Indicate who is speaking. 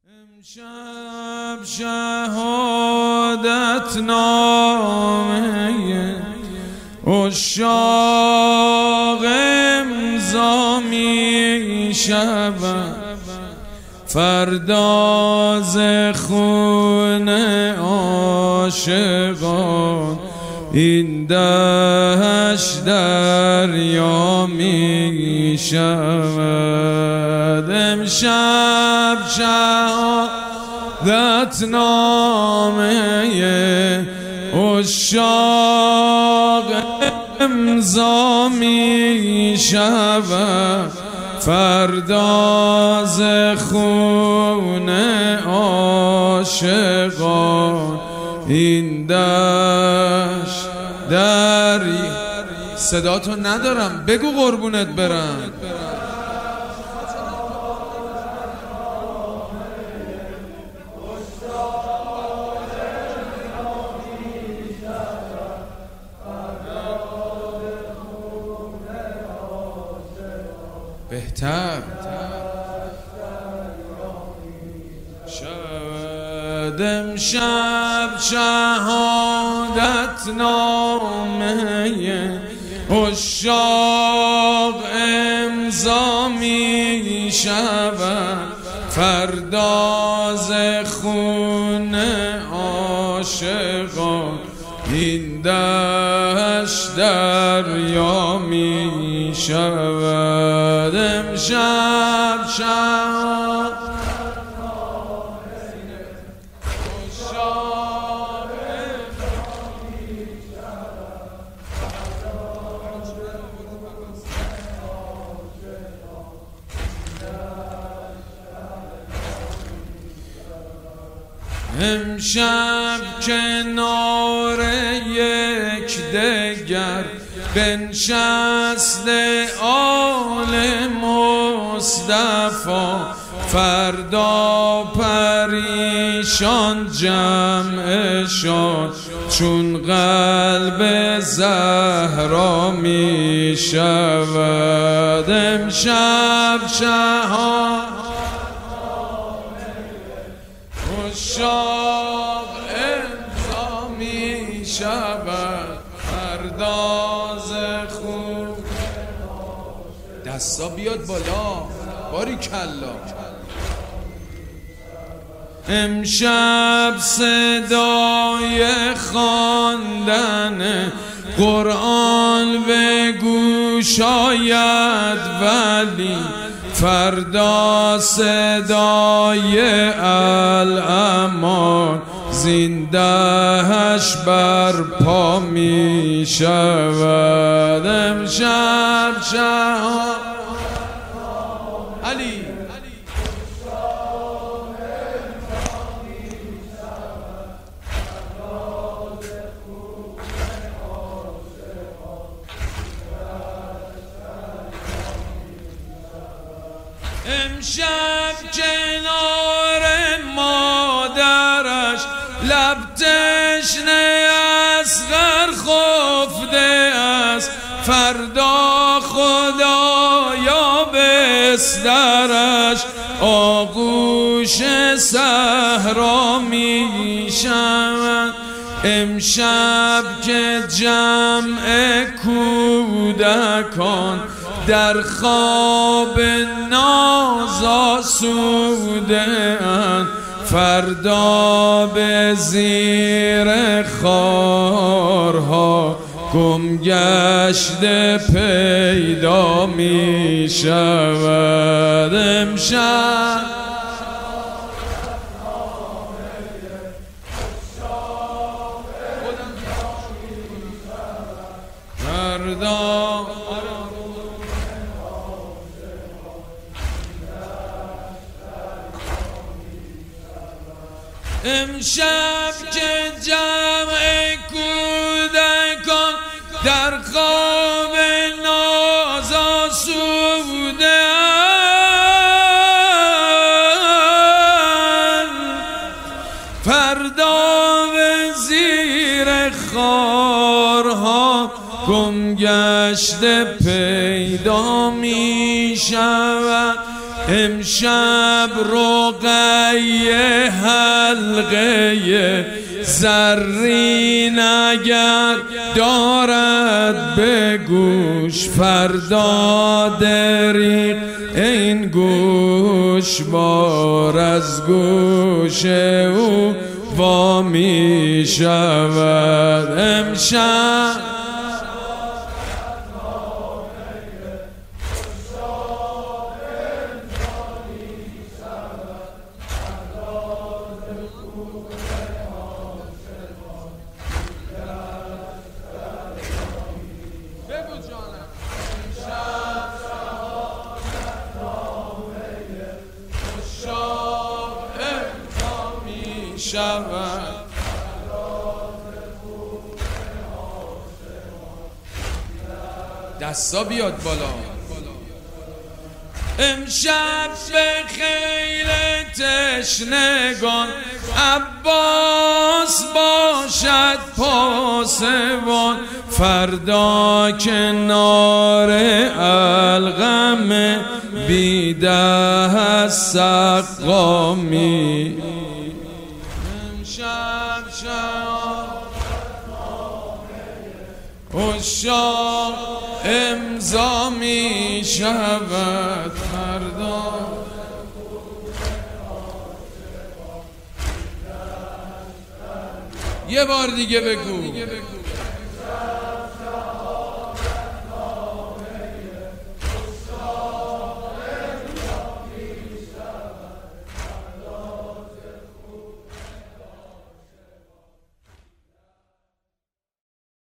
Speaker 1: امشب شهادت نامه عشاق امضا می شود، فردا ز خون عاشقان این دشت دریا می شود. امشب شهادت نامه عشاق امضا می شود، فردا ز خون عاشقان این دشت دریا. صداتو ندارم، بگو قربونت برم. بهتر شد امشب شهادت نامه عشاق امضا می شود، فردا ز خون عاشقان این دشت دریا می شود. امشب شهادت عشاق امشب کنار یکدیگر بنشسته آل مصطفی، فردا پریشان جمعشان چون قلب زهرا می شود. امشب شهادت عشاق امضا می شود، فردا ز خون. دستا بیاد بالا، باریکلا. امشب صدای خواندن قرآن به گوش آید ولی فردا صدای الامان زین دشت برپا می شود. امشب شهادت علی امشب کنار مادرش لب تشنه اصغر خفته است، فردا خدایا بسترش آغوش صحرا می شود. امشب که جمع کودکان در خواب ناز آسوده اند، فردا به زیر خارها گم گشته پیدا می شود. امشب فردا امشب که جمع کودکان در خواب ناز آسوده اند، فردا به زیر خارها گم گشته پیدا می شود. امشب امشب رقیه حلقه زرین اگر دارد به گوش، فردا دریغ این گوش بار از گوش او وا می شود. امشب شود دستا بیاد بالا. امشب به خیل تشنگان عباس باشد پاسبان، فردا کنار الغم بیده سقامی. عشاق امضا می شود فردا. یه بار دیگه بگو.